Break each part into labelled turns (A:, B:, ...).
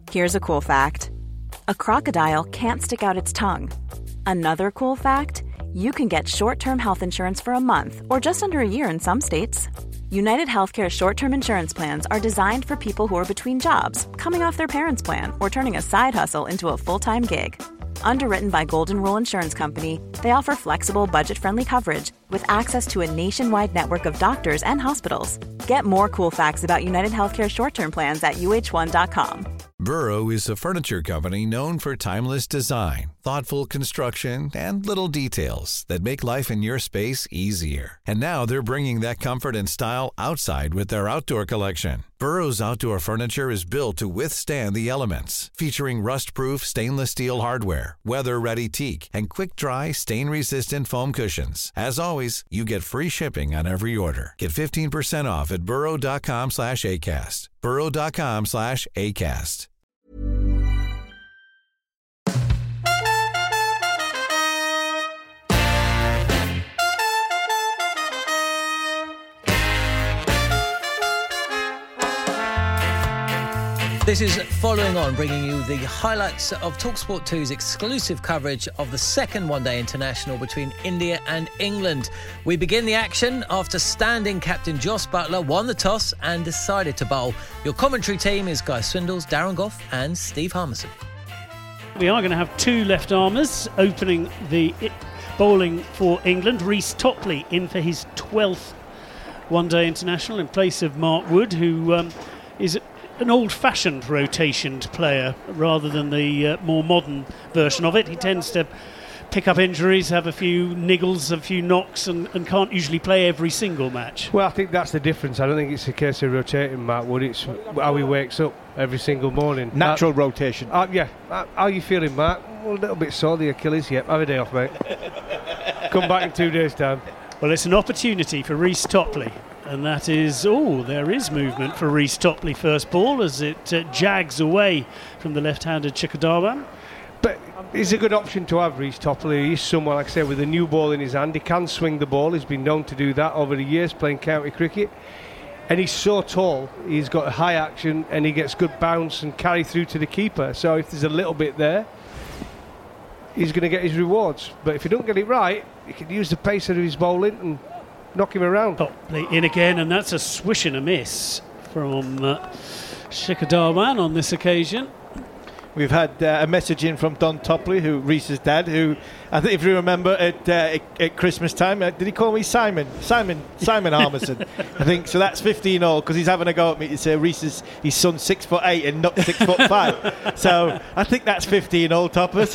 A: Here's a cool fact. A crocodile can't stick out its tongue. Another cool fact, you can get short-term health insurance for a month or just under a year in some states. United Healthcare short-term insurance plans are designed for people who are between jobs, coming off their parents' plan, or turning a side hustle into a full-time gig. Underwritten by Golden Rule Insurance Company, they offer flexible, budget-friendly coverage with access to a nationwide network of doctors and hospitals. Get more cool facts about United Healthcare short-term plans at uh1.com.
B: Burrow is a furniture company known for timeless design, thoughtful construction, and little details that make life in your space easier. And now they're bringing that comfort and style outside with their outdoor collection. Burrow's outdoor furniture is built to withstand the elements, featuring rust-proof stainless steel hardware, weather-ready teak, and quick-dry, stain-resistant foam cushions. As always, you get free shipping on every order. Get 15% off at burrow.com/ACAST. burrow.com/ACAST.
C: This is Following On, bringing you the highlights of TalkSport 2's exclusive coverage of the second one-day international between India and England. We begin the action after standing captain Jos Buttler won the toss and decided to bowl. Your commentary team is Guy Swindles, Darren Gough and Steve Harmison.
D: We are going to have two left-armers opening the bowling for England. Reece Topley in for his 12th one-day international in place of Mark Wood, who is an old-fashioned rotationed player rather than the more modern version of it. He tends to pick up injuries, have a few niggles, a few knocks, and can't usually play every single match.
E: Well, I think that's the difference. I don't think it's a case of rotating Mark Wood. It's how he wakes up every single morning.
F: Natural rotation.
E: Yeah. How are you feeling, Mark? Well, a little bit sore, the Achilles. Yep, have a day off, mate. Come back in 2 days' time.
D: Well, it's an opportunity for Reece Topley. And that is, there is movement for Reece Topley first ball as it jags away from the left-handed Shikhar Dhawan.
E: But he's a good option to have, Reece Topley. He's someone, like I said, with a new ball in his hand. He can swing the ball. He's been known to do that over the years playing county cricket. And he's so tall, he's got a high action and he gets good bounce and carry through to the keeper. So if there's a little bit there, he's going to get his rewards. But if he don't get it right, he can use the pace of his bowling and knock him around.
D: Topley in again, and that's a swish and a miss from Shikhar Dhawan on this occasion.
F: We've had a message in from Don Topley, Reece's dad, who I think if you remember at Christmas time, did he call me Simon Harmison? I think so. That's 15-all because he's having a go at me to say his son's 6'8" and not 6'5". So I think that's 15-all, Toppers.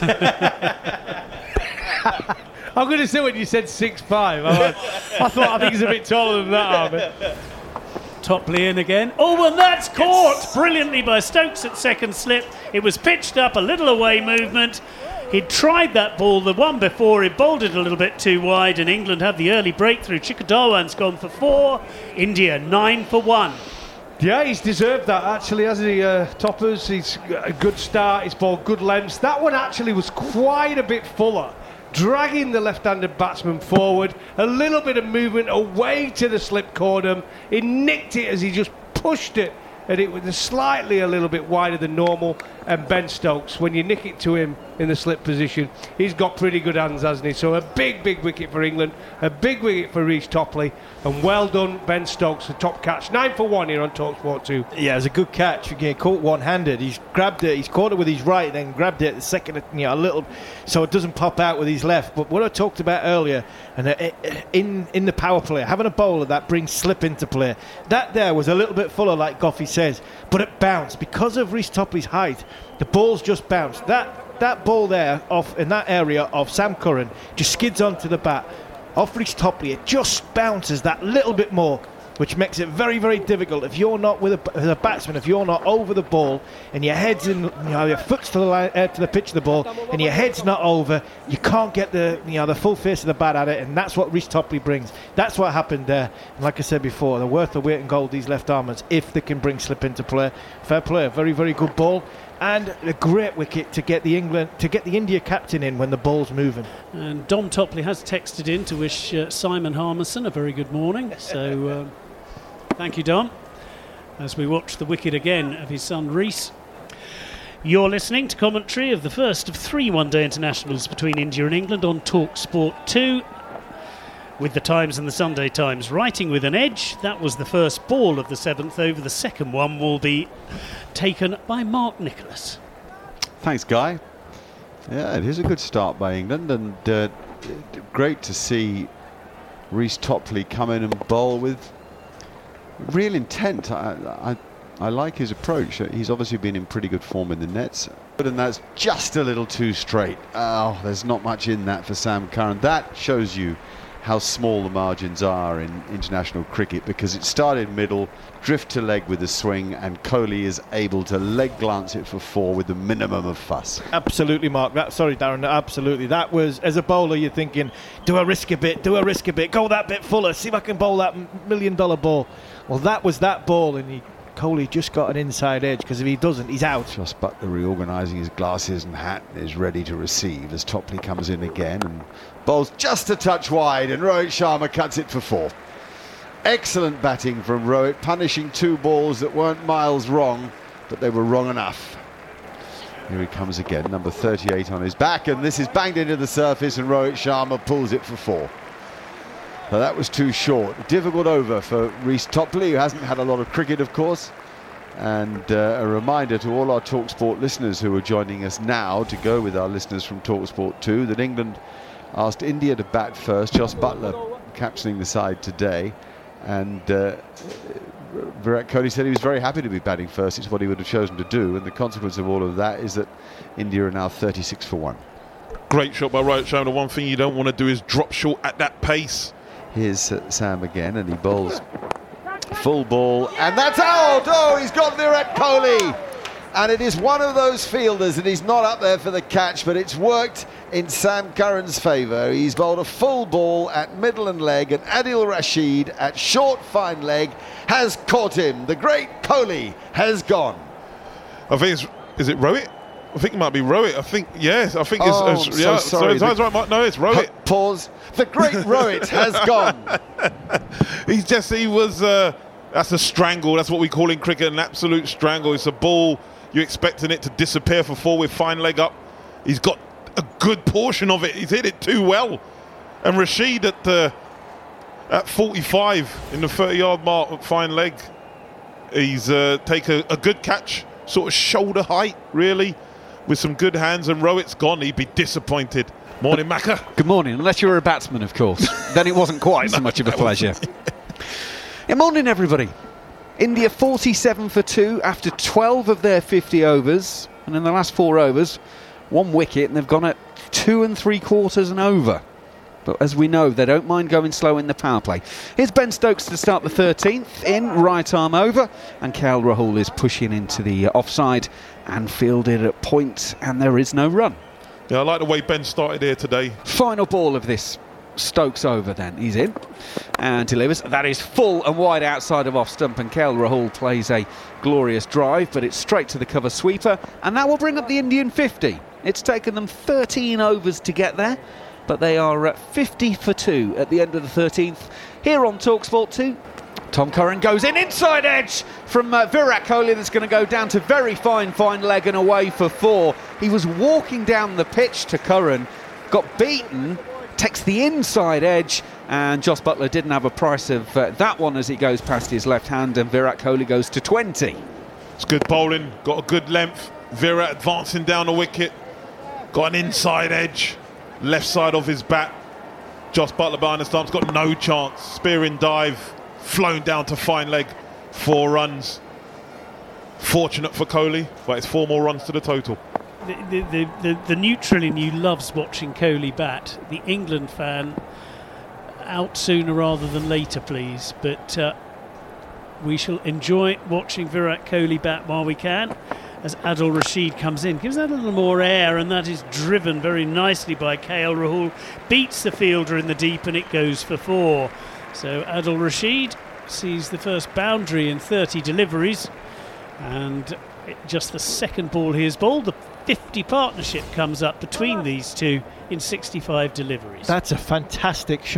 E: I'm going to say when you said 6'5", I think he's a bit taller than that, Armin.
D: Topley in again. And that's caught brilliantly by Stokes at second slip. It was pitched up, a little away movement. He'd tried that ball, the one before, he bowled it a little bit too wide, and England have the early breakthrough. Shikhar Dhawan's gone for 4, India 9 for 1.
E: Yeah, he's deserved that actually, hasn't he, Toppers? He's got a good start, he's bowled good lengths. That one actually was quite a bit fuller, dragging the left-handed batsman forward, a little bit of movement away to the slip cordon. He nicked it as he just pushed it, and it was slightly a little bit wider than normal. And Ben Stokes, when you nick it to him in the slip position, he's got pretty good hands, hasn't he? So a big wicket for England, a big wicket for Reece Topley, and well done Ben Stokes, the top catch. 9 for 1 here on TalkSport 2.
F: Yeah, it was a good catch. He caught one-handed. He's grabbed it. He's caught it with his right, then grabbed it the second, a little, so it doesn't pop out with his left. But what I talked about earlier, and in the power play, having a bowler that brings slip into play, that there was a little bit fuller, like Goffey says, but it bounced because of Reece Topley's height. The ball's just bounced. That ball there off in that area of Sam Curran just skids onto the bat. Off Reece Topley, it just bounces that little bit more, which makes it very, very difficult if you're not as a batsman, if you're not over the ball and your head's in, your foot's to the pitch of the ball and your head's not over, you can't get the full face of the bat at it, and that's what Reece Topley brings. That's what happened there. And like I said before, they're worth the weight in gold, these left armers, if they can bring slip into play. Fair play, a very, very good ball. And a great wicket to get the India captain in when the ball's moving.
D: And Dom Topley has texted in to wish Simon Harmison a very good morning. So thank you, Dom. As we watch the wicket again of his son Reece. You're listening to commentary of the first of 3 one-day internationals between India and England on Talk Sport 2, with the Times and the Sunday Times writing with an edge. That was the first ball of the 7th over. The second one will be taken by Mark Nicholas.
G: Thanks, Guy. Yeah, it is a good start by England, and great to see Reece Topley come in and bowl with real intent. I like his approach. He's obviously been in pretty good form in the nets, and that's just a little too straight. Oh, there's not much in that for Sam Curran. That shows you how small the margins are in international cricket, because it started middle, drift to leg with the swing, and Kohli is able to leg glance it for 4 with the minimum of fuss.
F: Absolutely, Mark. Sorry, Darren. Absolutely. That was, as a bowler, you're thinking, do I risk a bit? Do I risk a bit? Go that bit fuller. See if I can bowl that $1 million ball. Well, that was that ball, and Kohli just got an inside edge, because if he doesn't, he's out.
G: Jos Buttler reorganising his glasses and hat is ready to receive as Topley comes in again and bowls just a touch wide, and Rohit Sharma cuts it for 4. Excellent batting from Rohit, punishing 2 balls that weren't miles wrong, but they were wrong enough. Here he comes again, number 38 on his back, and this is banged into the surface, and Rohit Sharma pulls it for 4. So that was too short. Difficult over for Reece Topley, who hasn't had a lot of cricket, of course. And a reminder to all our TalkSport listeners who are joining us now to go with our listeners from TalkSport 2 that England asked India to bat first. Jos Buttler captaining the side today. And Virat Kohli said he was very happy to be batting first. It's what he would have chosen to do. And the consequence of all of that is that India are now 36 for 1.
H: Great shot by Rohit Sharma. The one thing you don't want to do is drop short at that pace.
G: Here's Sam again, and he bowls full ball, and that's out! Oh, he's got Virat Kohli! And it is one of those fielders, and he's not up there for the catch, but it's worked in Sam Curran's favour. He's bowled a full ball at middle and leg, and Adil Rashid at short fine leg has caught him. The great Kohli has gone.
H: I think is it Rohit? I think it might be Rohit. I think, yes. I think it's
G: yeah. So sorry.
H: So right. No, it's Rohit.
G: Pause. The great Rohit has gone.
H: He was. That's a strangle. That's what we call in cricket an absolute strangle. It's a ball you're expecting it to disappear for 4 with fine leg up. He's got a good portion of it. He's hit it too well. And Rashid at 45 in the 30-yard mark at fine leg. He's taken a good catch, sort of shoulder height, really, with some good hands, and Rohit's gone. He'd be disappointed. Morning, Macca.
I: Good morning, unless you were a batsman, of course. Then it wasn't quite so much of a pleasure. Yeah, morning, everybody. India 47 for 2 after 12 of their 50 overs, and in the last 4 overs, 1 wicket, and they've gone at 2 3/4 and over. But as we know, they don't mind going slow in the power play. Here's Ben Stokes to start the 13th in, right arm over, and KL Rahul is pushing into the offside and fielded at point, and there is no run.
H: Yeah, I like the way Ben started here today.
I: Final ball of this Stokes over then. He's in and delivers. That is full and wide outside of off stump, and KL Rahul plays a glorious drive, but it's straight to the cover sweeper, and that will bring up the Indian 50. It's taken them 13 overs to get there, but they are at 50 for 2 at the end of the 13th. Here on TalkSport 2, Tom Curran goes in, inside edge from Virat Kohli. That's going to go down to very fine leg and away for 4. He was walking down the pitch to Curran, got beaten, takes the inside edge, and Jos Buttler didn't have a price of that one as he goes past his left hand, and Virat Kohli goes to 20.
H: It's good bowling, got a good length. Virat advancing down the wicket, got an inside edge, left side of his bat. Jos Buttler behind the stumps, got no chance. Spearing dive, flown down to fine leg, 4 runs. Fortunate for Kohli, but it's 4 more runs to the total.
D: The neutral in you loves watching Kohli bat. The England fan, out sooner rather than later, please. But we shall enjoy watching Virat Kohli bat while we can, as Adil Rashid comes in. Gives that a little more air, and that is driven very nicely by KL Rahul. Beats the fielder in the deep, and it goes for 4. So Adil Rashid sees the first boundary in 30 deliveries, and just the second ball he has bowled. The 50 partnership comes up between these two in 65 deliveries.
F: That's a fantastic shot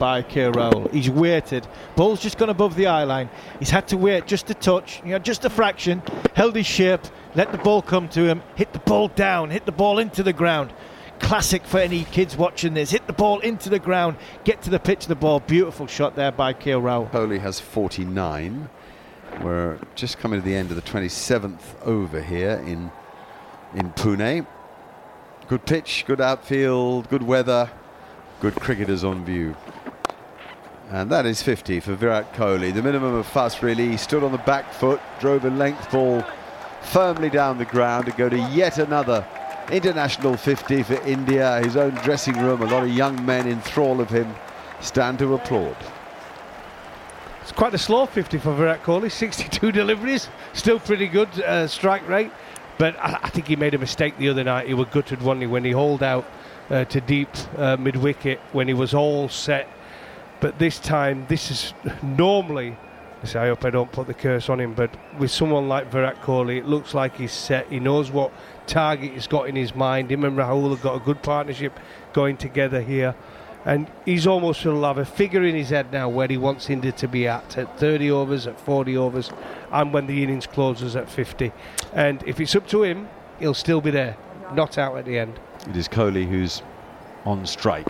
F: by KL Rahul. He's waited. Ball's just gone above the eye line. He's had to wait just a touch, just a fraction, held his shape, let the ball come to him, hit the ball down, hit the ball into the ground. Classic for any kids watching this. Hit the ball into the ground, get to the pitch of the ball. Beautiful shot there by KL Rahul.
G: Kohli has 49. We're just coming to the end of the 27th over here in Pune. Good pitch, good outfield, good weather, good cricketers on view. And that is 50 for Virat Kohli. The minimum of fuss, really. He stood on the back foot, drove a length ball firmly down the ground to go to yet another international 50 for India. His own dressing room, a lot of young men in thrall of him stand to applaud.
E: It's quite a slow 50 for Virat Kohli. 62 deliveries, still pretty good strike rate. But I think he made a mistake the other night. He was gutted, wasn't he, when he hauled out to deep mid-wicket when he was all set. But this time, this is normally, I hope I don't put the curse on him, but with someone like Virat Kohli, it looks like he's set. He knows what target he's got in his mind. Him and Rahul have got a good partnership going together here. And he's almost will have a figure in his head now where he wants India to be at 30 overs, at 40 overs, and when the innings closes at 50. And if it's up to him, he'll still be there, not out at the end.
G: It is Kohli who's on strike.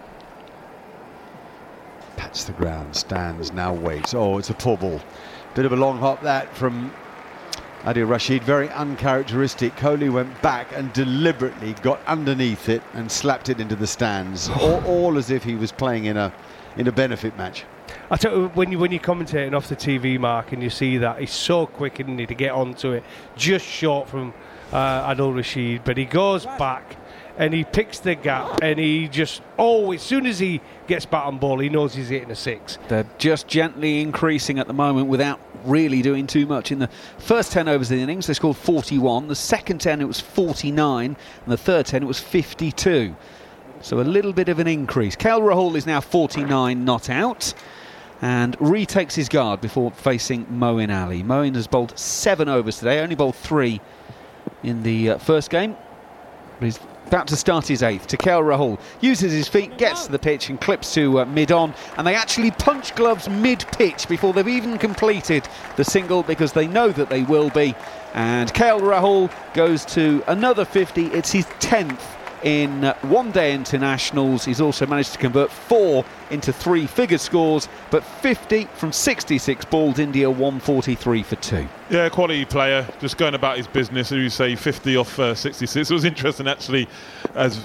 G: Pats the ground, stands, now waits. Oh, it's a poor ball. Bit of a long hop that from Adil Rashid, very uncharacteristic. Kohli went back and deliberately got underneath it and slapped it into the stands, all as if he was playing in a benefit match.
E: I tell you, when you're commentating off the TV, Mark, and you see that, he's so quick, isn't he, to get onto it, just short from Adil Rashid, but he goes back and he picks the gap, and he just as soon as he gets bat on ball, he knows he's hitting a six.
I: They're just gently increasing at the moment without really doing too much. In the first 10 overs of the innings, they scored 41. The second 10, it was 49. And the third 10, it was 52. So a little bit of an increase. KL Rahul is now 49 not out and retakes his guard before facing Moeen Ali. Moeen has bowled 7 overs today, only bowled 3 in the first game. But he's about to start his 8th. To KL Rahul, uses his feet, gets to the pitch and clips to mid-on, and they actually punch gloves mid-pitch before they've even completed the single, because they know that they will be. And KL Rahul goes to another 50. It's his 10th in one-day internationals. He's also managed to convert 4 into 3-figure scores, but 50 from 66 balls. India 143 for 2.
H: Yeah, quality player, just going about his business. As you say, 50 off 66. It was interesting, actually, as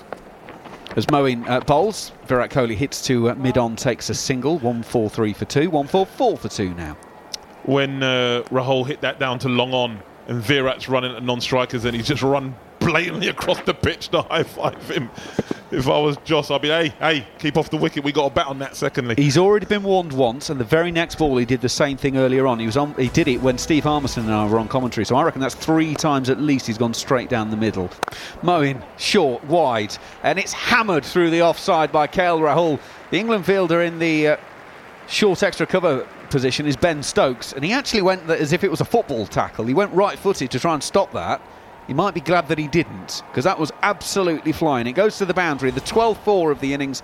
I: Moeen bowls. Virat Kohli hits to mid-on, takes a single. 143 for 2, 144 for 2 now.
H: When Rahul hit that down to long on, and Virat's running at non-strikers, and he's just run blatantly across the pitch to high-five him. If I was Joss, I'd be, hey, keep off the wicket. We got a bat on that. Secondly,
I: he's already been warned once, and the very next ball he did the same thing earlier on. He did it when Steve Harmison and I were on commentary. So I reckon that's 3 times at least he's gone straight down the middle. Moeen short, wide, and it's hammered through the offside by KL Rahul. The England fielder in the short extra cover position is Ben Stokes, and he actually went as if it was a football tackle. He went right-footed to try and stop that. He might be glad that he didn't, because that was absolutely flying. It goes to the boundary, the 12th 4 of the innings,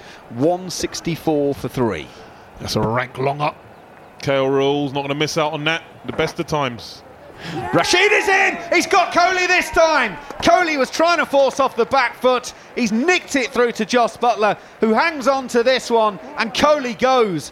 I: 164 for 3.
H: That's a rank long up. KL Rahul's not going to miss out on that. The best of times.
I: Rashid is in! He's got Kohli this time! Kohli was trying to force off the back foot. He's nicked it through to Jos Buttler, who hangs on to this one, and Kohli goes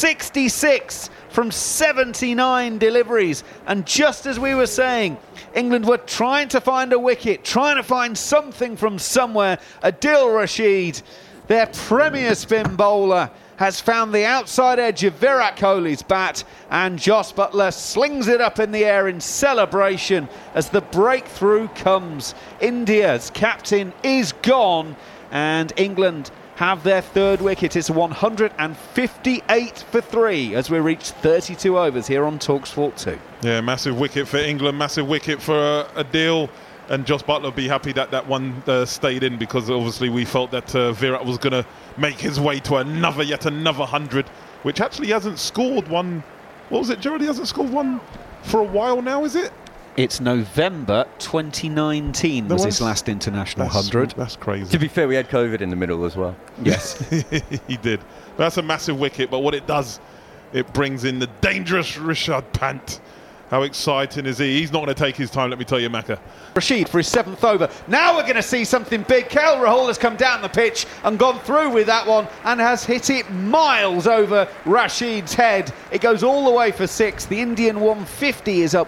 I: 66 from 79 deliveries. And just as we were saying, England were trying to find a wicket, trying to find something from somewhere. Adil Rashid, their premier spin bowler, has found the outside edge of Virat Kohli's bat, and Jos Buttler slings it up in the air in celebration as the breakthrough comes. India's captain is gone, and England have their 3rd wicket. It's 158 for 3 as we reach 32 overs here on TalkSport 2.
H: Yeah, massive wicket for England, massive wicket for Adil. And Jos Buttler will be happy that that one stayed in, because obviously we felt that Virat was going to make his way to yet another 100, which actually hasn't scored one. What was it, Gerard? He hasn't scored one for a while now, is it?
I: It's November 2019 was his last international 100.
H: That's crazy.
J: To be fair, we had COVID in the middle as well.
I: Yes.
H: He did. That's a massive wicket, but what it does, it brings in the dangerous Rishabh Pant. How exciting is he? He's not going to take his time, let me tell you, Macca.
I: Rashid for his 7th over. Now we're going to see something big. KL Rahul has come down the pitch and gone through with that one and has hit it miles over Rashid's head. It goes all the way for 6. The Indian 150 is up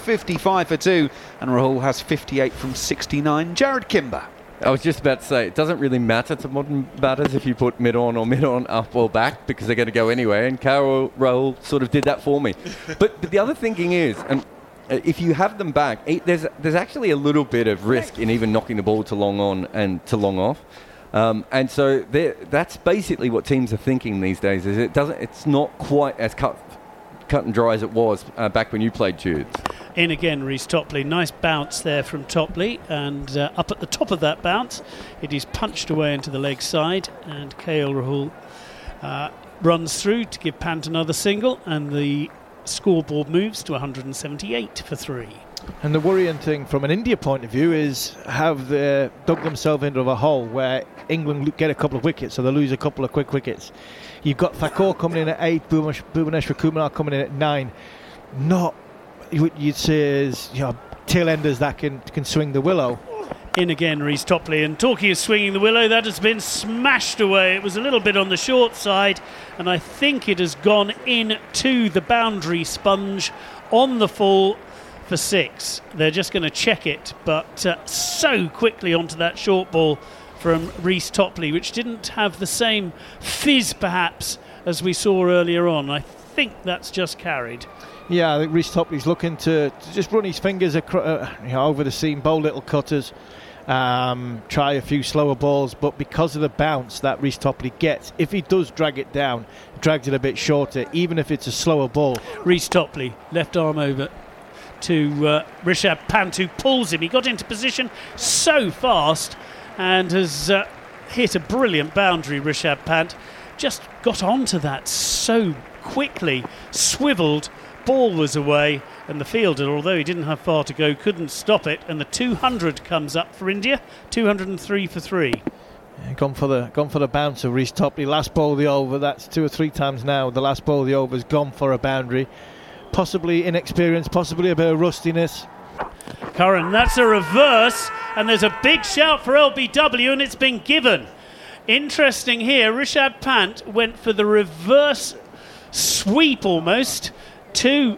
I: 155 for 2, and Rahul has 58 from 69. Jared Kimber.
J: I was just about to say, it doesn't really matter to modern batters if you put mid-on or mid-on, up or back, because they're going to go anyway, and KL Rahul sort of did that for me. But the other thinking is, and if you have them back, there's actually a little bit of risk in even knocking the ball to long on and to long off. And so that's basically what teams are thinking these days, is it's not quite as cut and dry as it was back when you played Jude.
D: In again, Reece Topley. Nice bounce there from Topley, and up at the top of that bounce, it is punched away into the leg side, and KL Rahul runs through to give Pant another single, and the scoreboard moves to 178 for 3.
F: And the worrying thing from an India point of view is have they dug themselves into a hole where England get a couple of wickets, so they lose a couple of quick wickets. You've got Thakur coming in at 8, Bhuvaneshwar Kumar coming in at 9. Not you'd say is tail enders that can swing the willow.
D: In again, Reece Topley, and talking of swinging the willow, that has been smashed away. It was a little bit on the short side, and I think it has gone into the boundary sponge on the full for 6. They're just going to check it, but so quickly onto that short ball from Reece Topley, which didn't have the same fizz perhaps as we saw earlier on. I think that's just carried.
F: Yeah, I think Reece Topley's looking to just run his fingers over the seam, bowl little cutters, try a few slower balls, but because of the bounce that Reece Topley gets, if he does drag it down, drags it a bit shorter, even if it's a slower ball.
D: Reece Topley, left arm over to Rishabh Pant, who pulls him. He got into position so fast and has hit a brilliant boundary. Rishabh Pant just got onto that so quickly, swivelled, ball was away, and the fielder, although he didn't have far to go, couldn't stop it, and the 200 comes up for India, 203 for 3.
F: Yeah, gone for the bouncer, Reece Topley. Last ball of the over, that's 2 or 3 times now. The last ball of the over has gone for a boundary. Possibly inexperience, possibly a bit of rustiness.
D: Curran, that's a reverse, and there's a big shout for LBW, and it's been given. Interesting here, Rishabh Pant went for the reverse sweep almost to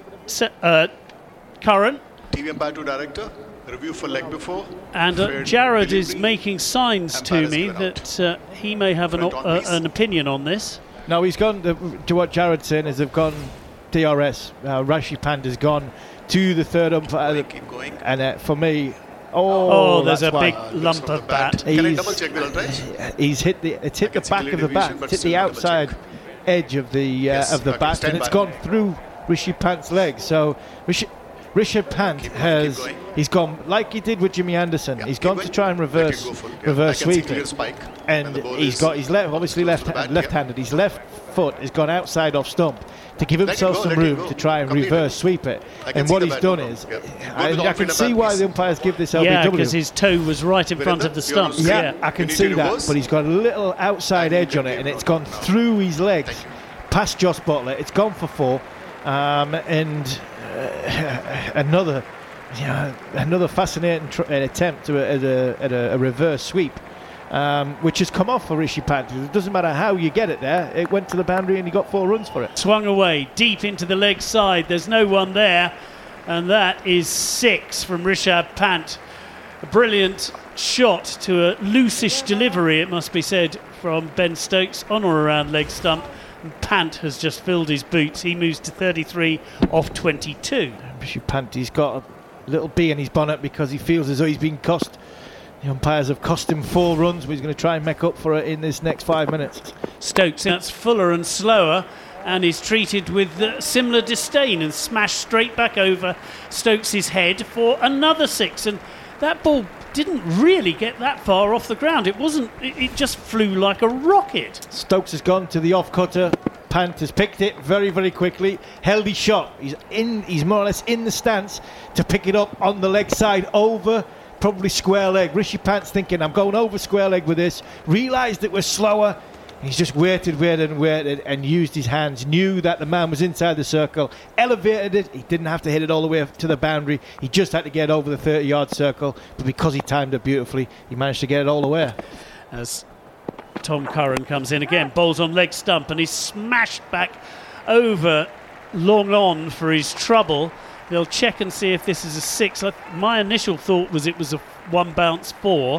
D: Curran.
K: TV umpire to director, review for leg before.
D: And Jared is making signs to me that he may have an opinion on this.
F: No, he's gone to what Jared's saying is they've gone DRS. Rashid Pant has gone to the third umpire.
K: Keep going.
F: And for me,
D: there's a big lump of bat.
K: Can I double check the right?
F: He's hit the back of the bat. It's hit the outside edge of the bat, and it's gone through Rishabh Pant's legs. So Rishabh Pant he's gone like he did with Jimmy Anderson. He's gone to try and reverse sweep it, and he's got his left-handed. His left foot has gone outside off stump to give himself some room to try and reverse sweep it. And what he's done is, I can see why the umpires give this LBW.
D: Yeah, because his toe was right in front of the stump.
F: Yeah, I can see that, but he's got a little outside edge on it, and it's gone through his legs, past Josh Butler. It's gone for 4, and another fascinating attempt at a reverse sweep. Which has come off for Rishabh Pant. It doesn't matter how you get it there. It went to the boundary and he got 4 runs for it.
D: Swung away deep into the leg side. There's no one there, and that is 6 from Rishabh Pant. A brilliant shot to a loosish delivery, it must be said, from Ben Stokes on or around leg stump. And Pant has just filled his boots. He moves to 33 off 22.
F: Rishabh Pant, he's got a little bee in his bonnet because he feels as though he's been cost. The umpires have cost him 4 runs, but he's going to try and make up for it in this next 5 minutes.
D: Stokes, that's fuller and slower, and is treated with similar disdain and smashed straight back over Stokes' head for another 6. And that ball didn't really get that far off the ground. It just flew like a rocket.
F: Stokes has gone to the off cutter. Pant has picked it very, very quickly, held his shot. He's more or less in the stance to pick it up on the leg side over probably square leg. Rishi Pant's thinking, I'm going over square leg with this. Realised it was slower. He's just waited and used his hands. Knew that the man was inside the circle. Elevated it. He didn't have to hit it all the way to the boundary. He just had to get over the 30-yard circle. But because he timed it beautifully, he managed to get it all the way.
D: As Tom Curran comes in again, bowls on leg stump, and he's smashed back over long on for his trouble. They'll check and see if this is a 6. My initial thought was it was a 1 bounce 4,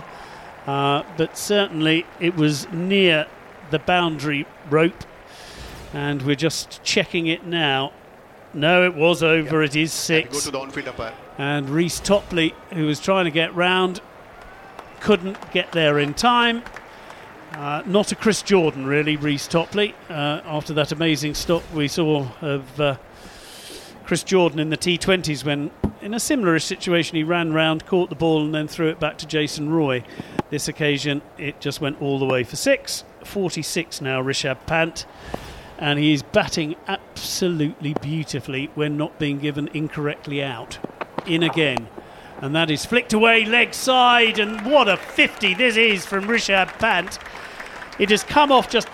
D: but certainly it was near the boundary rope, and we're just checking it now. No, it was over. It is 6.
K: Go to the on-field umpire.
D: And Reece Topley, who was trying to get round, couldn't get there in time. Not a Chris Jordan, really, Reece Topley, after that amazing stop we saw of Chris Jordan in the T20s, when in a similar situation he ran round, caught the ball and then threw it back to Jason Roy. This occasion it just went all the way for 6. 46 now, Rishabh Pant, and he's batting absolutely beautifully when not being given incorrectly out. In again, and that is flicked away leg side, and what a 50 this is from Rishabh Pant. It has come off just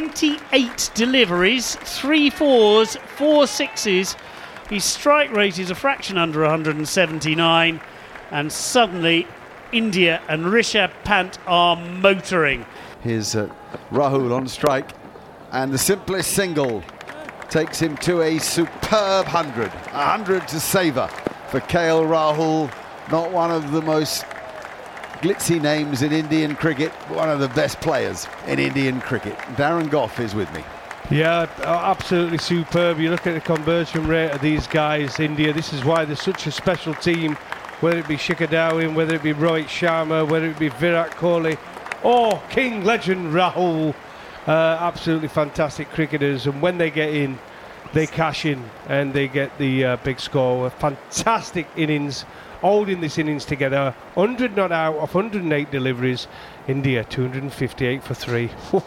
D: 28 deliveries, 3 4s, 4 6s. His strike rate is a fraction under 179, and suddenly India and Rishabh Pant are motoring.
G: Here's Rahul on strike, and the simplest single takes him to a superb 100. 100 to savour for KL Rahul, not one of the most glitzy names in Indian cricket, but one of the best players in Indian cricket. Darren Gough is with me.
E: Yeah, absolutely superb. You look at the conversion rate of these guys, India. This is why they're such a special team, whether it be Shikhar Dhawan, whether it be Rohit Sharma, whether it be Virat Kohli, or King legend Rahul. Absolutely fantastic cricketers, and when they get in, they cash in and they get the big score. A fantastic innings, holding this innings together. 100 not out of 108 deliveries. India 258 for 3.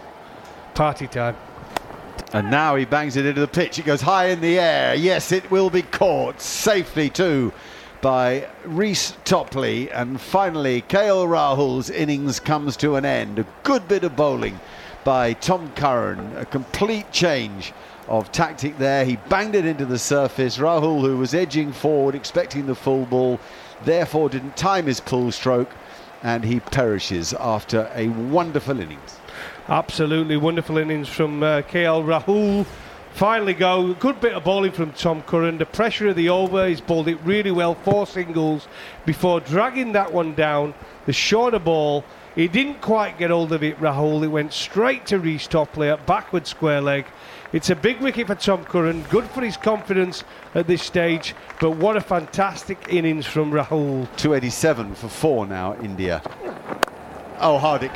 E: Party time.
G: And now he bangs it into the pitch. It goes high in the air. Yes, it will be caught safely too by Reece Topley. And finally, KL Rahul's innings comes to an end. A good bit of bowling by Tom Curran. A complete change of tactic there. He banged it into the surface. Rahul, who was edging forward, expecting the full ball, therefore didn't time his pull stroke, and he perishes after a wonderful innings.
E: Absolutely wonderful innings from KL Rahul. Finally go. Good bit of bowling from Tom Curran. The pressure of the over, he's bowled it really well. 4 singles before dragging that one down. The shorter ball, he didn't quite get hold of it, Rahul. It went straight to Reece Topley at backward square leg. It's a big wicket for Tom Curran. Good for his confidence at this stage. But what a fantastic innings from Rahul.
G: 287 for 4 now, India. Oh, Hardik.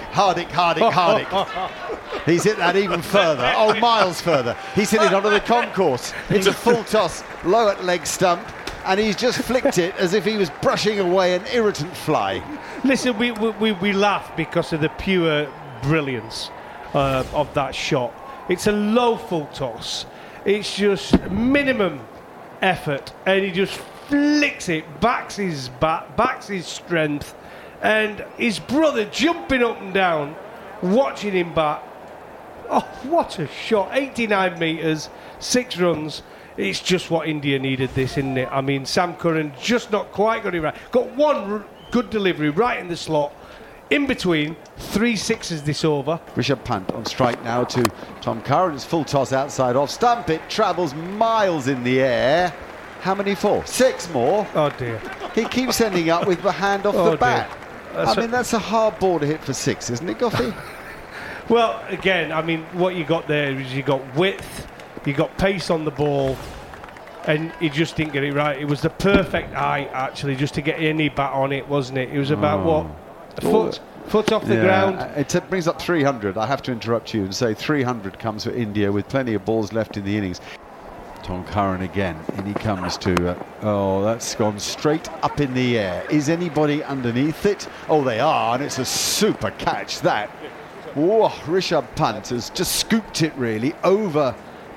G: He's hit that even further. Oh, miles further. He's hit it onto the concourse. It's a full toss, low at leg stump, and he's just flicked it as if he was brushing away an irritant fly.
E: Listen, we laugh because of the pure brilliance of that shot. It's a low full toss. It's just minimum effort, and he just flicks it, backs his bat, backs his strength, and his brother jumping up and down, watching him bat. Oh, what a shot. 89 metres, 6 runs. It's just what India needed this, isn't it? I mean, Sam Curran just not quite got it right. Got one good delivery right in the slot. In between, 3 6s this over.
G: Rishabh Pant on strike now to Tom Curran. It's full toss outside off stump. It travels miles in the air. How many for? 6 more.
E: Oh, dear.
G: He keeps ending up with the hand off the bat. I mean, that's a hard ball to hit for 6, isn't it, Goffey?
E: Well, again, I mean, what you got there is you got width, you got pace on the ball, and he just didn't get it right. It was the perfect eye, actually, just to get any bat on it, wasn't it? It was about, a foot off the ground.
G: It brings up 300. I have to interrupt you and say 300 comes for India with plenty of balls left in the innings. Tom Curran again, and he comes to, that's gone straight up in the air. Is anybody underneath it? Oh, they are, and it's a super catch, that. Whoa, Rishabh Pant has just scooped it really over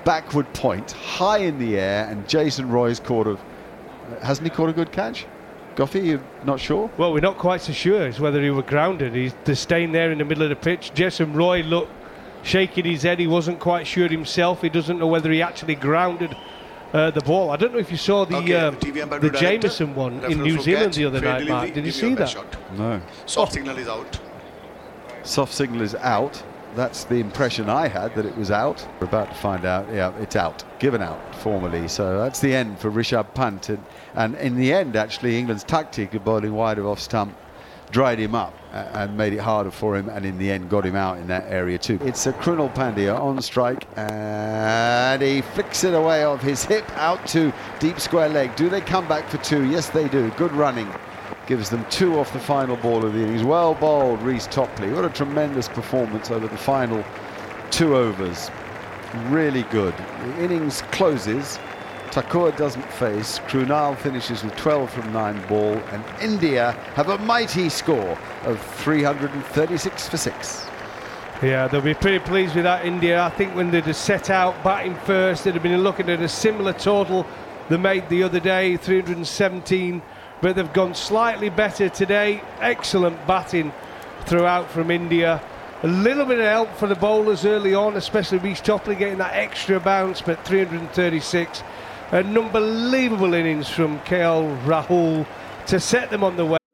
G: backward point, high in the air, and Jason Roy's hasn't he caught a good catch? Goffey, you're not sure?
E: Well, we're not quite so sure as whether he were grounded. He's staying there in the middle of the pitch. Jason Roy looked shaking his head. He wasn't quite sure himself. He doesn't know whether he actually grounded the ball. I don't know if you saw the Jameson one in New Zealand the other night, Mark. Did you see that?
G: No.
K: Soft signal is out.
G: Soft signal is out. That's the impression I had, that it was out. We're about to find out. Yeah, it's out. Given out formally. So that's the end for Rishabh Pant. And in the end, actually, England's tactic of bowling wide of off stump dried him up and made it harder for him, and in the end got him out in that area too. It's a Krunal Pandya on strike, and he flicks it away off his hip out to deep square leg. Do they come back for 2? Yes, they do. Good running. Gives them 2 off the final ball of the innings. Well bowled, Reece Topley. What a tremendous performance over the final 2 overs. Really good. The innings closes. Thakur doesn't face. Krunal finishes with 12 from 9 ball, and India have a mighty score of 336 for 6.
E: Yeah, they'll be pretty pleased with that, India. I think when they'd have set out batting first, they'd have been looking at a similar total they made the other day, 317. But they've gone slightly better today. Excellent batting throughout from India. A little bit of help for the bowlers early on, especially Reece Topley getting that extra bounce, but 336. An unbelievable innings from KL Rahul to set them on the way.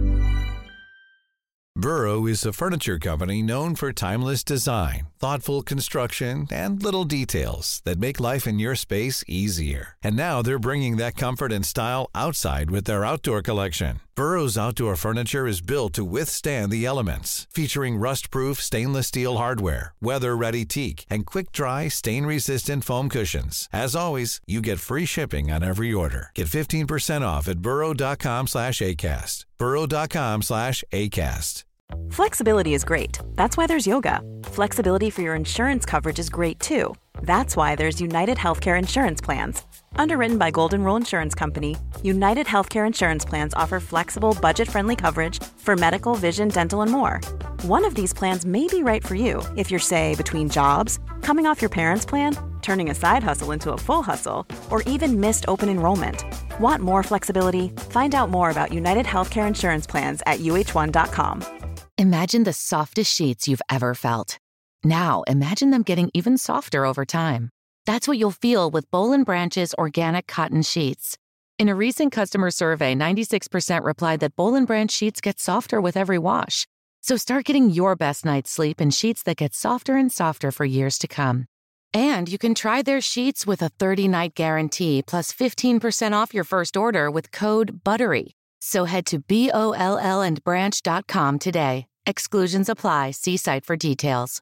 B: Burrow is a furniture company known for timeless design, thoughtful construction, and little details that make life in your space easier. And now they're bringing that comfort and style outside with their outdoor collection. Burrow's outdoor furniture is built to withstand the elements, featuring rust-proof stainless steel hardware, weather-ready teak, and quick-dry, stain-resistant foam cushions. As always, you get free shipping on every order. Get 15% off at burrow.com/ACAST. burrow.com/ACAST.
A: Flexibility is great. That's why there's yoga. Flexibility for your insurance coverage is great too. That's why there's United Healthcare Insurance Plans. Underwritten by Golden Rule Insurance Company, United Healthcare Insurance Plans offer flexible, budget-friendly coverage for medical, vision, dental, and more. One of these plans may be right for you if you're, say, between jobs, coming off your parents' plan, turning a side hustle into a full hustle, or even missed open enrollment. Want more flexibility? Find out more about United Healthcare Insurance Plans at uh1.com.
L: Imagine the softest sheets you've ever felt. Now, imagine them getting even softer over time. That's what you'll feel with Boll & Branch's organic cotton sheets. In a recent customer survey, 96% replied that Boll & Branch sheets get softer with every wash. So start getting your best night's sleep in sheets that get softer and softer for years to come. And you can try their sheets with a 30-night guarantee plus 15% off your first order with code BUTTERY. So head to bollandbranch.com today. Exclusions apply. See site for details.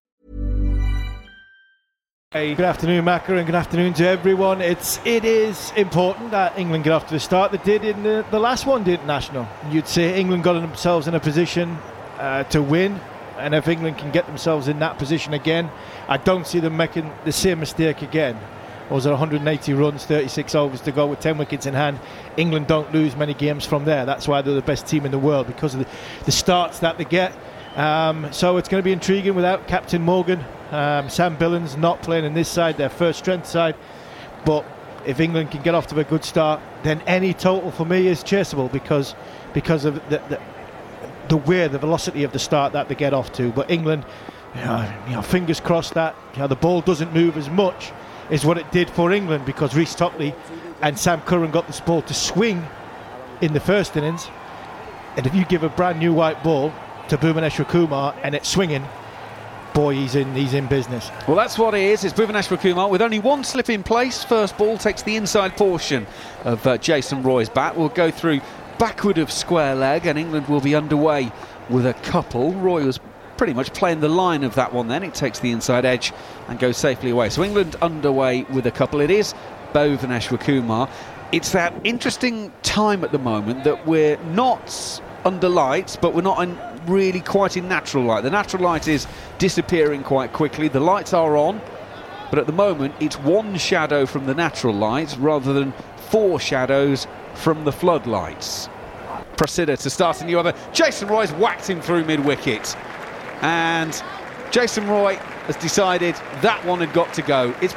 F: Hey, good afternoon, Macca, and good afternoon to everyone. It is important that England get off to the start they did in the last one day international. You'd say England got themselves in a position to win, and if England can get themselves in that position again, I don't see them making the same mistake again. Was it 180 runs, 36 overs to go with 10 wickets in hand? England don't lose many games from there. That's why they're the best team in the world, because of the starts that they get. So it's going to be intriguing without Captain Morgan. Sam Billings not playing in this side, their first strength side. But if England can get off to a good start, then any total for me is chaseable because of the way, the velocity of the start that they get off to. But England, fingers crossed that the ball doesn't move as much is what it did for England, because Reece Topley and Sam Curran got this ball to swing in the first innings. And if you give a brand new white ball to Bhuvaneshwar Kumar and it's swinging, boy, he's in business.
I: Well, that's what it is. It's Bhuvaneshwar Kumar with only one slip in place. First ball takes the inside portion of Jason Roy's bat. We'll go through backward of square leg, and England will be underway with a couple. Roy was pretty much playing the line of that one then. It takes the inside edge and goes safely away. So England underway with a couple. It is Bhuvaneshwar Kumar. It's that interesting time at the moment that we're not under lights, but we're not really quite in natural light. The natural light is disappearing quite quickly. The lights are on, but at the moment it's one shadow from the natural light rather than 4 shadows from the floodlights. Prasida to start a new over. Jason Roy's whacked him through mid-wicket. And Jason Roy has decided that one had got to go. It's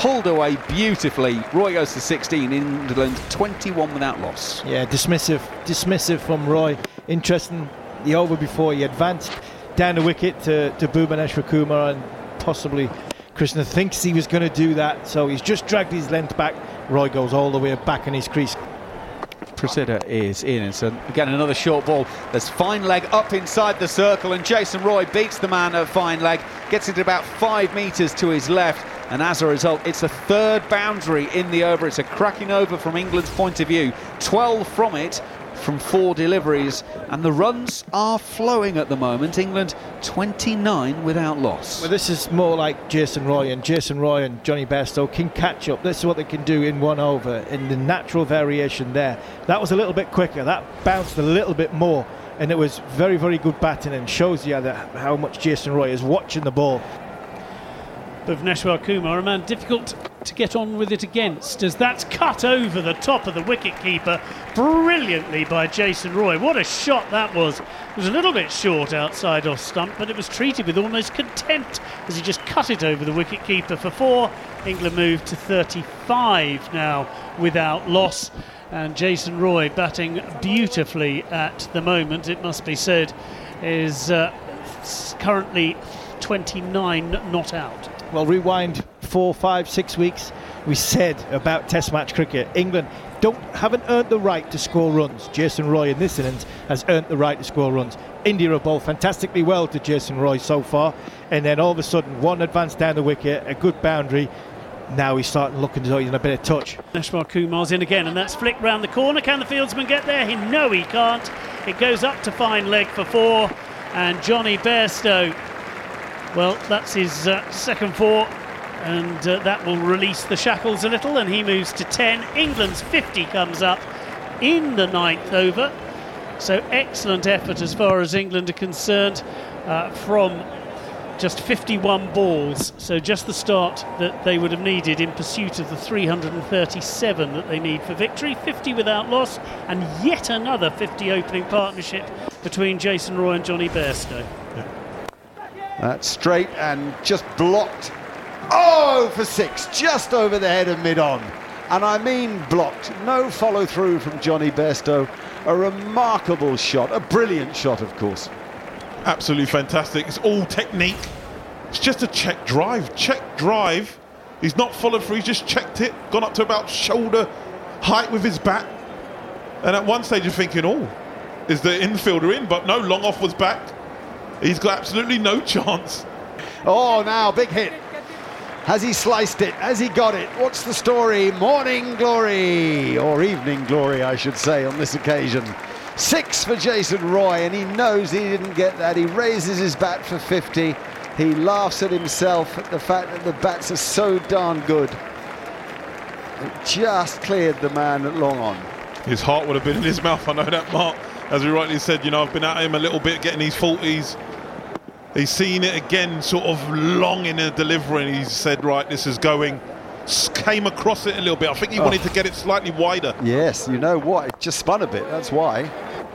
I: pulled away beautifully. Roy goes to 16, England 21 without loss.
F: Yeah, dismissive from Roy. Interesting, the over before he advanced down the wicket to Bhuvaneshwar Kumar, and possibly Krishna thinks he was going to do that, so he's just dragged his length back. Roy goes all the way back in his crease.
I: Prasidha is in, and so again another short ball. There's fine leg up inside the circle, and Jason Roy beats the man at fine leg, gets it about 5 metres to his left, and as a result it's a third boundary in the over. It's a cracking over from England's point of view, 12 from it from 4 deliveries, and the runs are flowing at the moment. England 29 without loss.
F: Well, this is more like Jason Roy and Johnny Bairstow can catch up. This is what they can do in 1 over, in the natural variation there. That was a little bit quicker, that bounced a little bit more, and it was very, very good batting, and shows you how much Jason Roy is watching the ball.
D: Bhuvaneshwar Kumar, a man difficult to get on with it against, as that's cut over the top of the wicket-keeper brilliantly by Jason Roy. What a shot that was. It was a little bit short outside off stump, but it was treated with almost contempt as he just cut it over the wicket-keeper for 4. England moved to 35 now without loss, and Jason Roy batting beautifully at the moment, it must be said, is currently 29 not out.
F: Well, rewind 4, 5, 6 weeks, we said about Test match cricket, England haven't earned the right to score runs. Jason Roy in this innings has earned the right to score runs. India have bowled fantastically well to Jason Roy so far, and then all of a sudden one advance down the wicket, a good boundary. Now he's starting looking as though he's in a bit of touch.
D: Bhuvaneshwar Kumar's in again, and that's flicked round the corner. Can the fieldsman get there? No, he can't. It goes up to fine leg for 4, and Johnny Bairstow, well, that's his second 4, and that will release the shackles a little, and he moves to 10. England's 50 comes up in the 9th over, so excellent effort as far as England are concerned from just 51 balls, so just the start that they would have needed in pursuit of the 337 that they need for victory. 50 without loss, and yet another 50 opening partnership between Jason Roy and Johnny Bairstow.
G: That's straight and just blocked. Oh, for 6, just over the head of mid-on. And I mean blocked. No follow-through from Johnny Bairstow. A remarkable shot, a brilliant shot, of course.
H: Absolutely fantastic. It's all technique. It's just a check drive. He's not followed through, he's just checked it, gone up to about shoulder height with his bat. And at one stage you're thinking, oh, is the infielder in? But no, long off was back. He's got absolutely no chance.
G: Oh, now, big hit. Has he sliced it? Has he got it? What's the story? Morning glory, or evening glory, I should say, on this occasion. 6 for Jason Roy, and he knows he didn't get that. He raises his bat for 50. He laughs at himself at the fact that the bats are so darn good. It just cleared the man at long on.
H: His heart would have been in his mouth, I know that, Mark. As we rightly said, you know, I've been at him a little bit getting these 40s. He's seen it again, sort of long in a delivery, and he said, right, this is going. Came across it a little bit. I think he wanted to get it slightly wider.
G: Yes, you know what? It just spun a bit, that's why.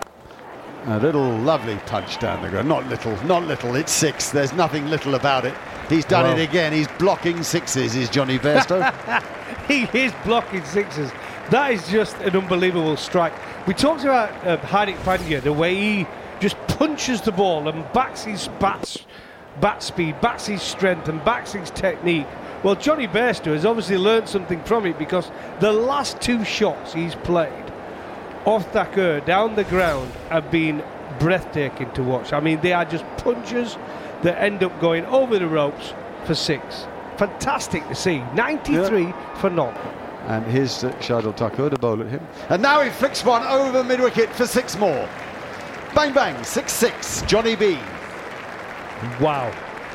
G: A little lovely punch down the ground. Not little, it's 6. There's nothing little about it. He's done it again. He's blocking 6s, is Johnny Bairstow.
E: He is blocking 6s. That is just an unbelievable strike. We talked about Hardik Pandya, the way he just punches the ball and backs his bat speed, backs his strength and backs his technique. Well, Johnny Bairstow has obviously learned something from it, because the last 2 shots he's played off Thakur down the ground have been breathtaking to watch. I mean, they are just punches that end up going over the ropes for 6. Fantastic to see. 93 for none.
G: And here's Shardul Thakur to bowl at him. And now he flicks one over mid-wicket for 6 more. Bang, bang, 6-6, Johnny B.
E: Wow.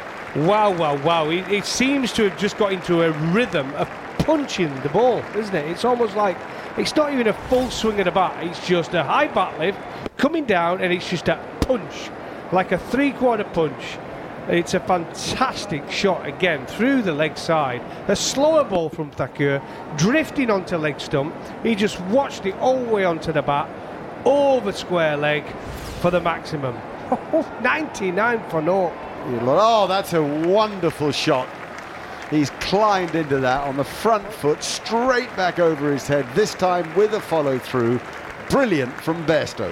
E: It seems to have just got into a rhythm of punching the ball, isn't it? It's almost like it's not even a full swing of the bat. It's just a high bat lift coming down, and it's just a punch, like a 3/4 punch. It's a fantastic shot again through the leg side. A slower ball from Thakur, drifting onto leg stump. He just watched it all the way onto the bat, over square leg for the maximum. 99 for naught.
G: Oh, that's a wonderful shot. He's climbed into that on the front foot, straight back over his head, this time with a follow-through. Brilliant from Bairstow.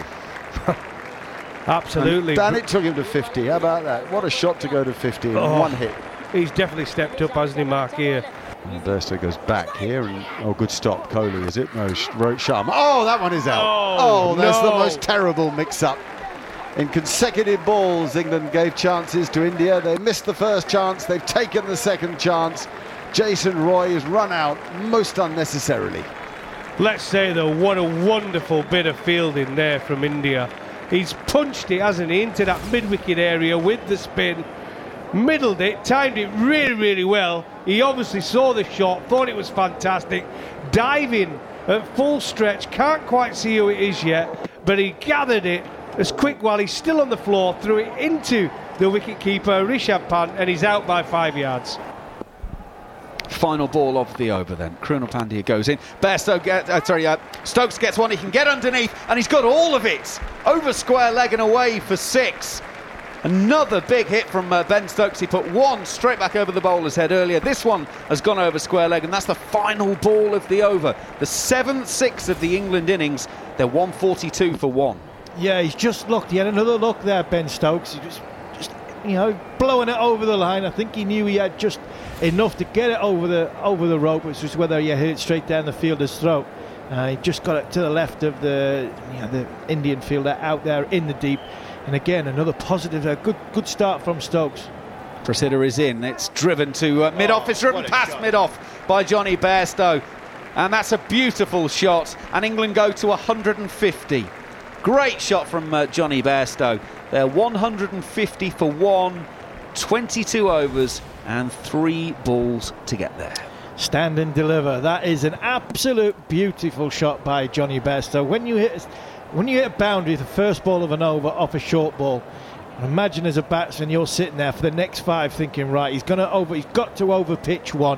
E: Absolutely.
G: And it took him to 50. How about that? What a shot to go to 50 in one hit.
E: He's definitely stepped up, hasn't he, Mark, here?
G: And Bairstow goes back here, and good stop. Kohli, is it? No, Rohit Sharma. Oh, that one is out. That's the most terrible mix-up. In consecutive balls, England gave chances to India. They missed the first chance. They've taken the second chance. Jason Roy has run out most unnecessarily.
E: Let's say, though, what a wonderful bit of fielding there from India. He's punched it, hasn't he, into that mid-wicket area with the spin. Middled it, timed it really, really well. He obviously saw the shot, thought it was fantastic. Diving at full stretch, can't quite see who it is yet, but he gathered it as quick while he's still on the floor, threw it into the wicket-keeper, Rishabh Pant, and he's out by 5 yards.
I: Final ball of the over then. Krunal Pandya goes in. Stokes gets one. He can get underneath, and he's got all of it. Over square leg and away for 6. Another big hit from Ben Stokes. He put one straight back over the bowler's head earlier. This one has gone over square leg, and that's the final ball of the over. The 7th 6 of the England innings. They're 142 for 1.
F: Yeah, he's just looked. He had another look there, Ben Stokes. He just blowing it over the line. I think he knew he had just enough to get it over the rope, which was whether he hit it straight down the fielder's throat. He just got it to the left of the Indian fielder out there in the deep. And again, another positive, a good start from Stokes.
I: Prasida is in. It's driven to mid-off. It's driven past mid-off by Johnny Bairstow. And that's a beautiful shot. And England go to 150. Great shot from Johnny Bairstow. They're 150 for 1, 22 overs and 3 balls to get there.
F: Stand and deliver. That is an absolute beautiful shot by Johnny Bairstow. When you hit a boundary, the first ball of an over off a short ball, imagine as a batsman you're sitting there for the next 5 thinking, right, he's got to over pitch one.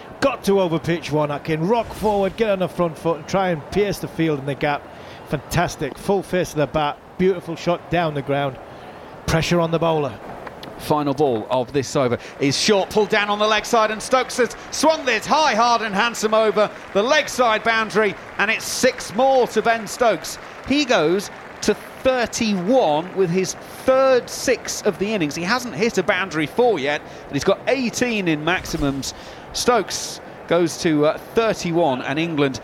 F: I can rock forward, get on the front foot and try and pierce the field in the gap. Fantastic, full face of the bat, beautiful shot down the ground. Pressure on the bowler.
I: Final ball of this over is short, pulled down on the leg side, and Stokes has swung this high, hard and handsome over the leg side boundary, and it's 6 more to Ben Stokes. He goes to 31 with his 3rd 6 of the innings. He hasn't hit a boundary 4 yet, but he's got 18 in maximums. Stokes goes to 31, and England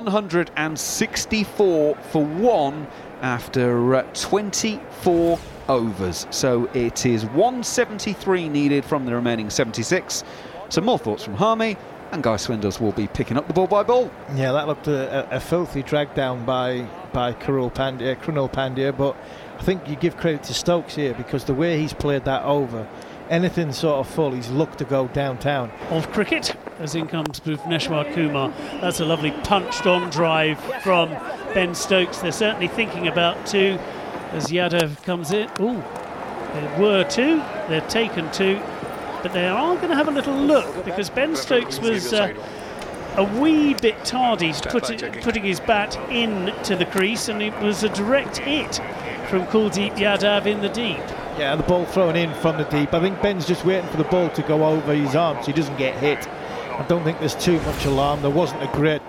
I: 164 for 1 after 24 overs. So it is 173 needed from the remaining 76. Some more thoughts from Harmy, and Guy Swindles will be picking up the ball by ball.
F: Yeah, that looked a filthy drag down by Krunal Pandya, but I think you give credit to Stokes here because the way he's played that over, anything sort of full, he's looked to go downtown.
D: Of cricket, as in comes Bhuvneshwar Kumar. That's a lovely punched-on drive from Ben Stokes. They're certainly thinking about 2 as Yadav comes in. Ooh, there were 2. They're taken 2. But they are going to have a little look because Ben Stokes was a wee bit tardy putting his bat into the crease, and it was a direct hit from Kuldeep Yadav in the deep.
F: Yeah, the ball thrown in from the deep. I think Ben's just waiting for the ball to go over his arm so he doesn't get hit. I don't think there's too much alarm. There wasn't a great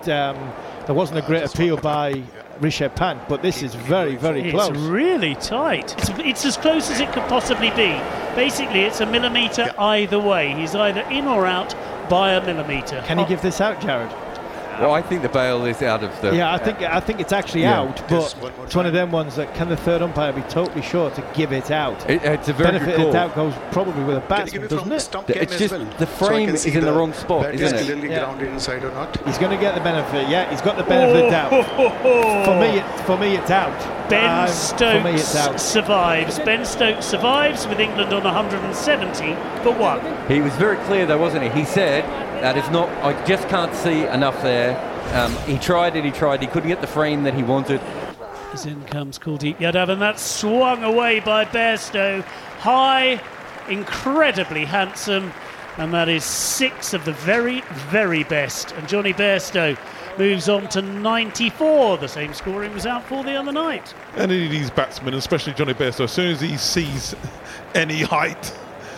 F: appeal by Rishabh Pant, but this is very, very close.
D: It's really tight. It's as close as it could possibly be. Basically, it's a millimetre either way. He's either in or out by a millimetre.
F: Can he give this out, Jared?
J: Well, I think the bail is out of the...
F: Yeah, I think it's actually out, but it's one of them ones that can the third umpire be totally sure to give it out?
J: It's a very good call.
F: Benefit of doubt goes probably with a batsman, doesn't it?
J: It's just the frame is in the wrong spot, isn't it?
K: Grounded inside or not?
F: He's going to get the benefit. Yeah, he's got the benefit of doubt. For me, it's out.
D: Ben Stokes survives. Ben Stokes survives with England on 170 for 1.
J: He was very clear, though, wasn't he? He said that it's not. I just can't see enough there. He tried. He couldn't get the frame that he wanted.
D: As in comes Kuldeep Yadav, and that's swung away by Bairstow. High, incredibly handsome, and that is 6 of the very, very best. And Johnny Bairstow moves on to 94, the same score he was out for the other night.
H: Any of these batsmen, especially Johnny Bairstow, as soon as he sees any height,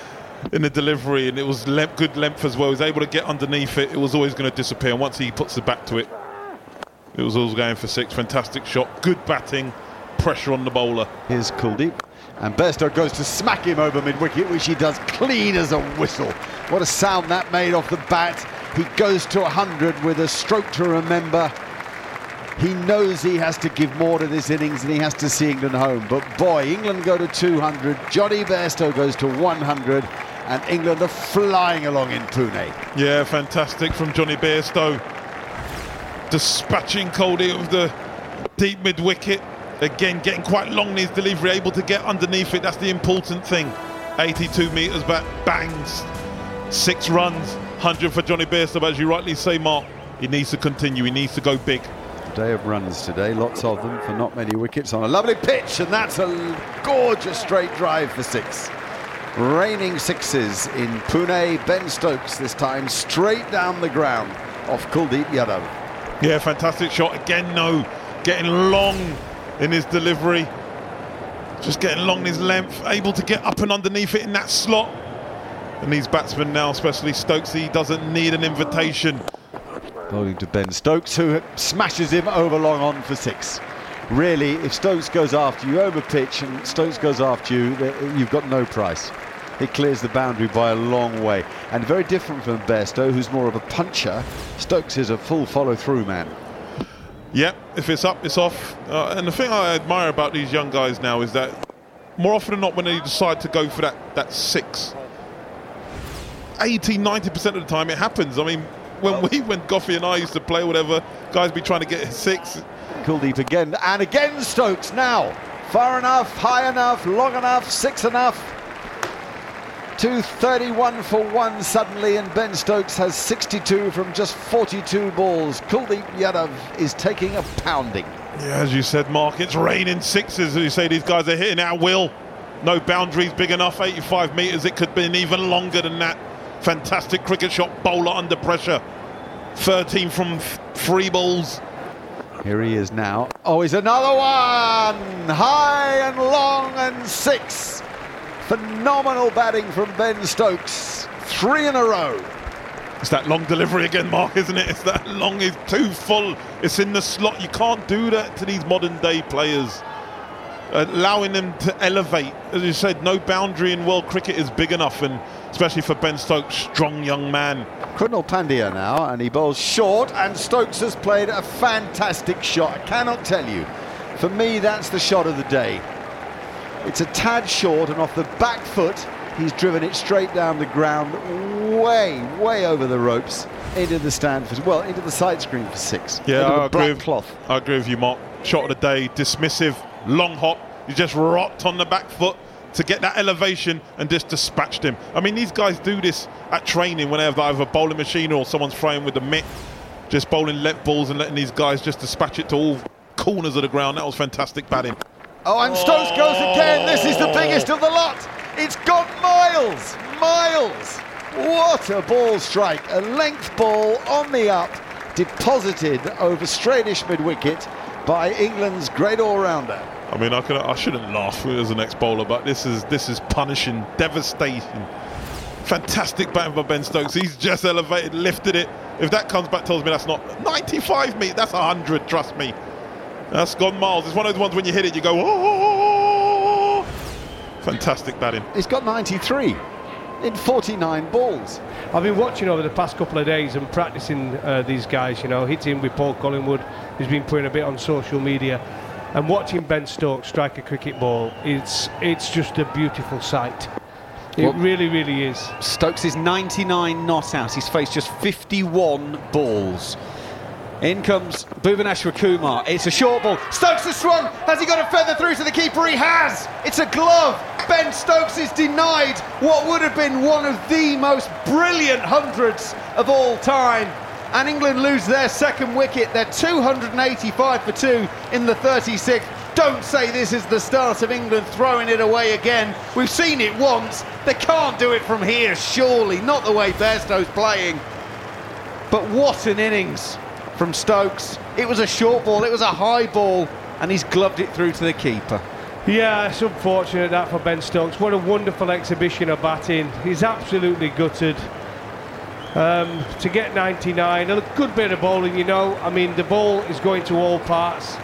H: in the delivery, and it was good length as well. He was able to get underneath it. It was always going to disappear, and once he puts the back to it, it was always going for 6. Fantastic shot, good batting, pressure on the bowler.
G: Here's Kuldeep, and Bairstow goes to smack him over mid-wicket, which he does clean as a whistle. What a sound that made off the bat. He goes to 100 with a stroke to remember. He knows he has to give more to this innings and he has to see England home. But boy, England go to 200, Johnny Bairstow goes to 100, and England are flying along in Pune.
H: Yeah, fantastic from Johnny Bairstow. Dispatching Kuldeep with the deep mid-wicket. Again, getting quite long in his delivery, able to get underneath it. That's the important thing. 82 metres back, bangs. 6 runs, 100 for Johnny Bairstow. But as you rightly say, Mark, he needs to continue. He needs to go big.
G: Day of runs today, lots of them for not many wickets on a lovely pitch, and that's a gorgeous straight drive for 6. Raining 6s in Pune. Ben Stokes this time straight down the ground off Kuldeep Yadav.
H: Yeah, fantastic shot again. No, getting long in his delivery, just getting long in his length, able to get up and underneath it in that slot. And these batsmen now, especially Stokes, he doesn't need an invitation.
G: Bowling to Ben Stokes, who smashes him over long on for 6. Really, if Stokes goes after you over pitch and Stokes goes after you, you've got no price. It clears the boundary by a long way. And very different from Bairstow, who's more of a puncher. Stokes is a full follow-through man.
H: Yep, if it's up, it's off. And the thing I admire about these young guys now is that more often than not, when they decide to go for that 6, 80-90% of the time it happens. I mean, when Goffey and I used to play, whatever, guys be trying to get 6.
G: Kuldeep again, and again Stokes now. Far enough, high enough, long enough, 6 enough. 231 for 1 suddenly, and Ben Stokes has 62 from just 42 balls. Kuldeep Yadav is taking a pounding.
H: Yeah, as you said, Mark, it's raining 6s. As you say, these guys are hitting at will. No boundaries big enough, 85 metres. It could have been even longer than that. Fantastic cricket shot, bowler under pressure. 13 from 3 balls.
G: Here he is now. Oh, he's another one! High and long and 6. Phenomenal batting from Ben Stokes. 3 in a row.
H: It's that long delivery again, Mark, isn't it? It's that long, it's too full. It's in the slot. You can't do that to these modern day players. Allowing them to elevate. As you said, no boundary in world cricket is big enough, and especially for Ben Stokes, strong young man.
G: Krunal Pandya now, and he bowls short, and Stokes has played a fantastic shot. I cannot tell you. For me, that's the shot of the day. It's a tad short, and off the back foot, he's driven it straight down the ground, way over the ropes, into the stand for, well, into the side screen for 6.
H: Yeah, I agree with you, Mark. Shot of the day, dismissive, long hop. He just rocked on the back foot to get that elevation and just dispatched him. I mean, these guys do this at training when they have either a bowling machine or someone's throwing with the mitt, just bowling left balls and letting these guys just dispatch it to all corners of the ground. That was fantastic batting.
G: Oh, and Stokes goes again. This is the biggest of the lot. It's gone miles. What a ball strike. A length ball on the up, deposited over straightish mid-wicket by England's great all-rounder.
H: I mean, I shouldn't laugh as an ex-bowler, but this is punishing, devastating. Fantastic batting by Ben Stokes. He's just elevated, lifted it. If that comes back, tells me that's not 95 metres, that's 100, trust me. That's gone miles. It's one of those ones when you hit it, you go, oh! Fantastic batting.
G: He's got 93 in 49 balls.
E: I've been watching over the past couple of days and practicing these guys, you know, hitting with Paul Collingwood, who's been putting a bit on social media, and watching Ben Stokes strike a cricket ball. It's just a beautiful sight. It really is.
I: Stokes is 99 not out. He's faced just 51 balls. In comes Bhuvaneshwar Kumar. It's a short ball. Stokes has swung. Has he got a feather through to the keeper? He has. It's a glove. Ben Stokes is denied what would have been one of the most brilliant hundreds of all time. And England lose their second wicket. They're 285 for 2 in the 36th. Don't say this is the start of England throwing it away again. We've seen it once. They can't do it from here, surely. Not the way Bairstow's playing. But what an innings from Stokes. It was a short ball, it was a high ball, and he's gloved it through to the keeper.
E: Yeah, it's unfortunate that for Ben Stokes. What a wonderful exhibition of batting. He's absolutely gutted. To get 99, a good bit of bowling, you know. I mean, the ball is going to all parts.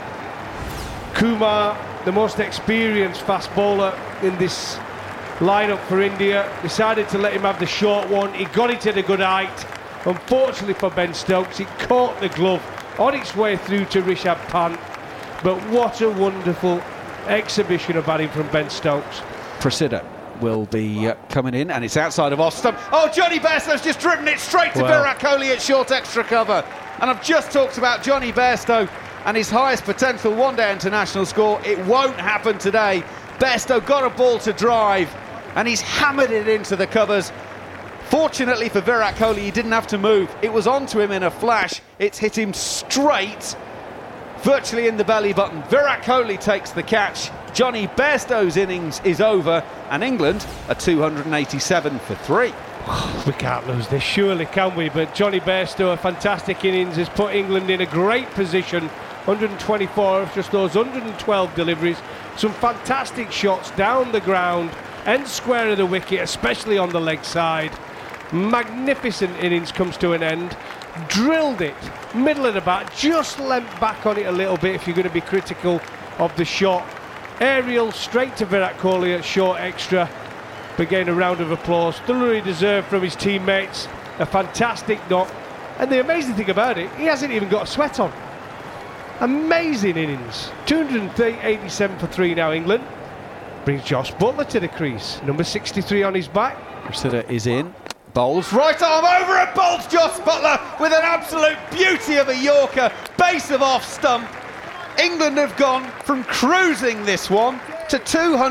E: Kumar, the most experienced fast bowler in this lineup for India, decided to let him have the short one. He got it at a good height. Unfortunately for Ben Stokes, it caught the glove on its way through to Rishabh Pant. But what a wonderful exhibition of batting from Ben Stokes.
I: Prasidha will be coming in, and it's outside of off stump. Oh, Johnny Bairstow's just driven it straight to Virat Kohli at short extra cover. And I've just talked about Johnny Bairstow and his highest potential one-day international score. It won't happen today. Bairstow got a ball to drive, and he's hammered it into the covers. Fortunately for Virat Kohli, he didn't have to move. It was onto him in a flash. It's hit him straight, virtually in the belly button. Virat Kohli takes the catch. Johnny Bairstow's innings is over, and England are 287 for 3.
E: We can't lose this, surely, can we? But Johnny Bairstow, a fantastic innings, has put England in a great position. 124 of just those 112 deliveries. Some fantastic shots down the ground, end square of the wicket, especially on the leg side. Magnificent innings comes to an end. Drilled it, middle of the bat, just leant back on it a little bit if you're going to be critical of the shot. Aerial straight to Virat Kohli at short extra. Again, a round of applause, thoroughly deserved from his teammates. A fantastic knock. And the amazing thing about it, he hasn't even got a sweat on. Amazing innings. 287 for 3 now, England. Brings Josh Buttler to the crease. Number 63 on his back.
I: Prasidha is in. Bowls, right arm over it, bowls Josh Buttler with an absolute beauty of a Yorker. Base of off stump. England have gone from cruising this one to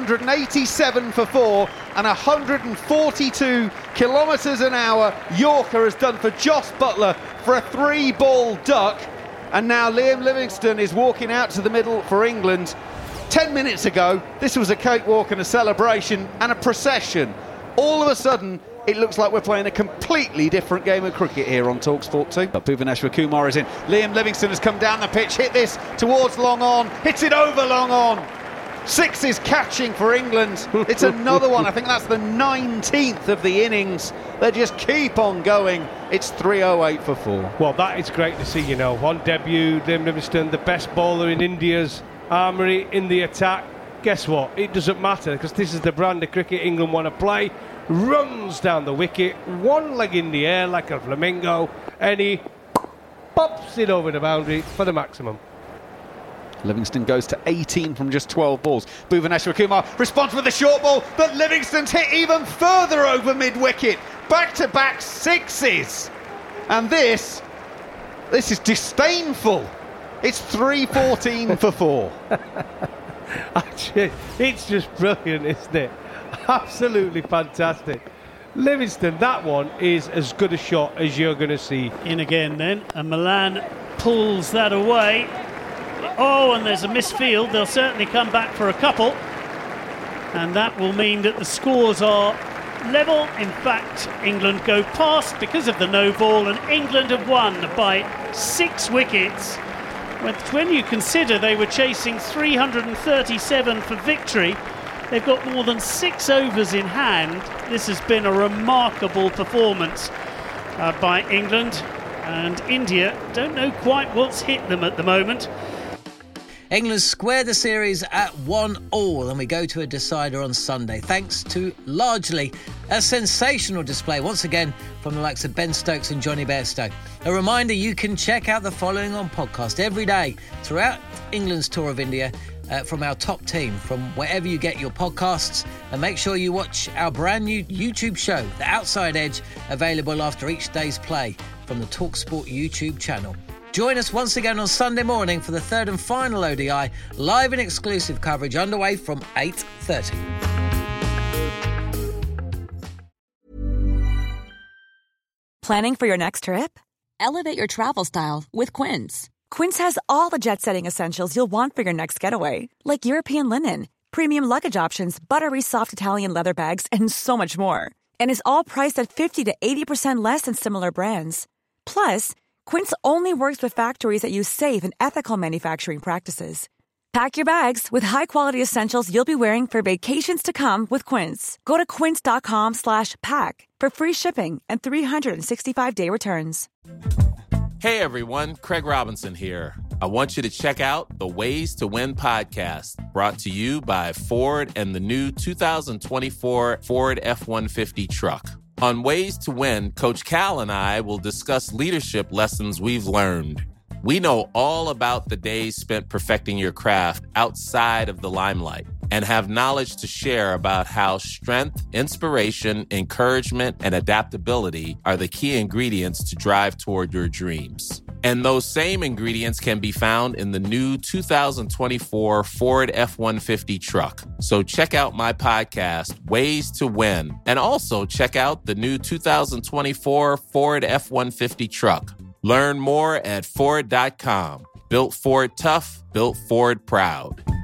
I: 287 for 4, and 142 kilometres an hour Yorker has done for Josh Buttler for a 3-ball duck. And now Liam Livingstone is walking out to the middle for England. 10 minutes ago, this was a cakewalk and a celebration and a procession. All of a sudden, it looks like we're playing a completely different game of cricket here on TalkSport 2. But Bhuvaneshwar Kumar is in. Liam Livingstone has come down the pitch, hit this towards long on, hits it over long on. 6 is catching for England. It's another one. I think that's the 19th of the innings. They just keep on going. It's 308 for 4.
E: Well, that is great to see, you know. On debut, Liam Livingstone, the best bowler in India's armoury in the attack. Guess what? It doesn't matter, because this is the brand of cricket England want to play. Runs down the wicket, one leg in the air like a flamingo, and he pops it over the boundary for the maximum.
I: Livingstone goes to 18 from just 12 balls. Bhuvaneshwar Kumar responds with a short ball, but Livingstone's hit even further over mid-wicket. Back-to-back 6s. And this is disdainful. It's 314 for 4.
E: It's just brilliant, isn't it? Absolutely fantastic. Livingstone, that one is as good a shot as you're going to see.
D: In again then, and Milan pulls that away. Oh, and there's a misfield. They'll certainly come back for a couple, and that will mean that the scores are level. In fact, England go past because of the no ball, and England have won by 6 wickets. When you consider they were chasing 337 for victory, they've got more than 6 overs in hand. This has been a remarkable performance by England, and India don't know quite what's hit them at the moment.
C: England square the series at 1-1, and we go to a decider on Sunday, thanks to largely a sensational display, once again, from the likes of Ben Stokes and Johnny Bairstow. A reminder, you can check out the Following On podcast every day throughout England's tour of India from our top team, from wherever you get your podcasts. And make sure you watch our brand new YouTube show, The Outside Edge, available after each day's play from the TalkSport YouTube channel. Join us once again on Sunday morning for the third and final ODI, live and exclusive coverage underway from 8:30.
A: Planning for your next trip?
M: Elevate your travel style with Quince.
A: Quince has all the jet-setting essentials you'll want for your next getaway, like European linen, premium luggage options, buttery soft Italian leather bags, and so much more. And is all priced at 50 to 80% less than similar brands. Plus, Quince only works with factories that use safe and ethical manufacturing practices.
M: Pack your bags with high-quality essentials you'll be wearing for vacations to come with Quince. Go to quince.com/pack for free shipping and 365-day returns.
N: Hey everyone, Craig Robinson here. I want you to check out the Ways to Win podcast, brought to you by Ford and the new 2024 Ford F-150 truck. On Ways to Win, Coach Cal and I will discuss leadership lessons we've learned. We know all about the days spent perfecting your craft outside of the limelight and have knowledge to share about how strength, inspiration, encouragement, and adaptability are the key ingredients to drive toward your dreams. And those same ingredients can be found in the new 2024 Ford F-150 truck. So check out my podcast, Ways to Win, and also check out the new 2024 Ford F-150 truck. Learn more at Ford.com. Built Ford tough, built Ford proud.